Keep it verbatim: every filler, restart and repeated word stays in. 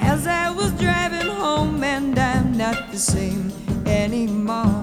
as I was driving home, and I'm not the same anymore.